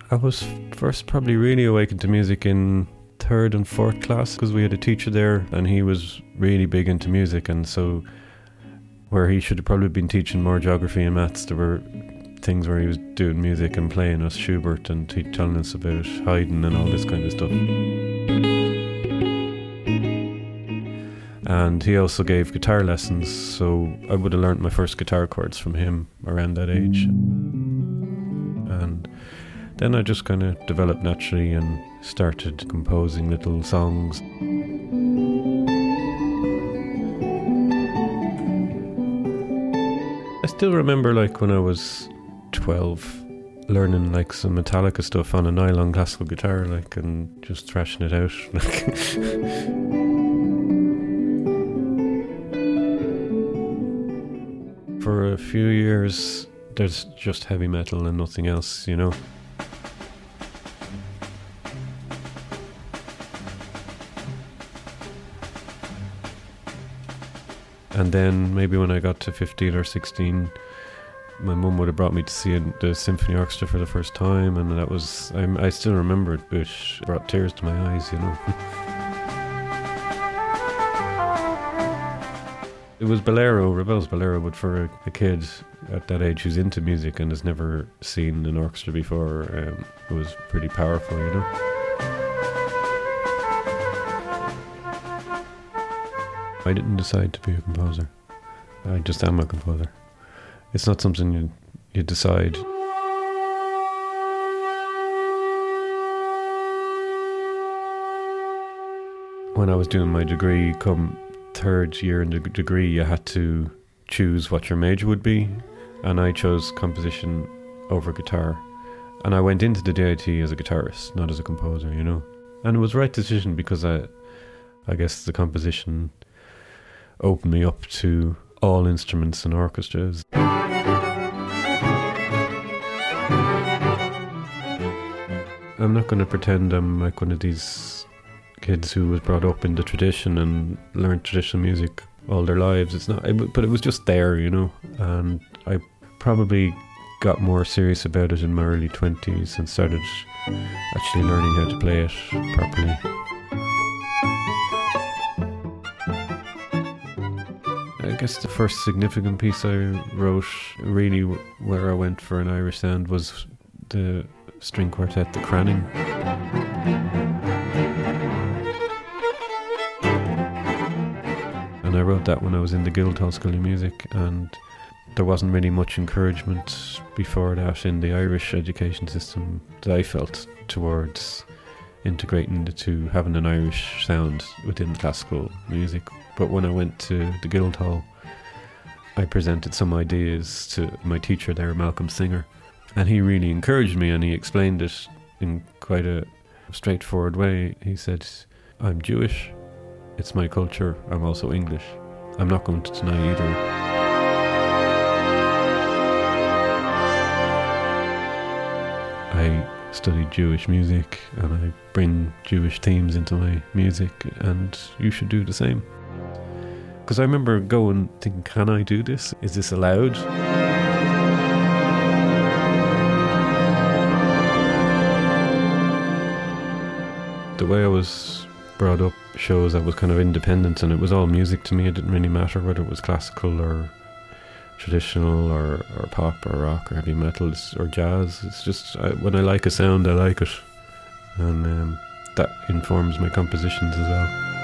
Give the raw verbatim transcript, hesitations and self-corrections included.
I was first probably really awakened to music in third and fourth class because we had a teacher there and he was really big into music, and so where he should have probably been teaching more geography and maths, there were things where he was doing music and playing us Schubert and t- telling us about Haydn and all this kind of stuff. And he also gave guitar lessons, so I would have learnt my first guitar chords from him around that age. And then I just kind of developed naturally and started composing little songs. I still remember, like, when I was twelve, learning like some Metallica stuff on a nylon classical guitar, like, and just thrashing it out. For a few years, there's just heavy metal and nothing else, you know. And then maybe when I got to fifteen or sixteen, my mum would have brought me to see the symphony orchestra for the first time, and that was, I, I still remember it, but it brought tears to my eyes, you know. It was Bolero, Ravel's Bolero, but for a, a kid at that age who's into music and has never seen an orchestra before, um, it was pretty powerful, you know. I didn't decide to be a composer. I just am a composer. It's not something you, you decide. When I was doing my degree, come third year in the degree, you had to choose what your major would be, and I chose composition over guitar. And I went into the D I T as a guitarist, not as a composer, you know. And it was the right decision because I, I guess the composition opened me up to all instruments and orchestras. I'm not going to pretend I'm like one of these kids who was brought up in the tradition and learned traditional music all their lives. It's not, but it was just there, you know. And I probably got more serious about it in my early twenties and started actually learning how to play it properly. I guess the first significant piece I wrote, really where I went for an Irish sound, was the string quartet, the Cranning. And I wrote that when I was in the Guildhall School of Music, and there wasn't really much encouragement before that in the Irish education system that I felt towards integrating the two, having an Irish sound within classical music. But when I went to the Guildhall, I presented some ideas to my teacher there, Malcolm Singer, and he really encouraged me, and he explained it in quite a straightforward way. He said, I'm Jewish, it's my culture, I'm also English. I'm not going to deny either. I studied Jewish music and I bring Jewish themes into my music, and you should do the same. Because I remember going, thinking, can I do this? Is this allowed? The way I was brought up shows I was kind of independent, and it was all music to me. It didn't really matter whether it was classical or traditional or, or pop or rock or heavy metal or jazz. It's just, I, when I like a sound, I like it. And um, that informs my compositions as well.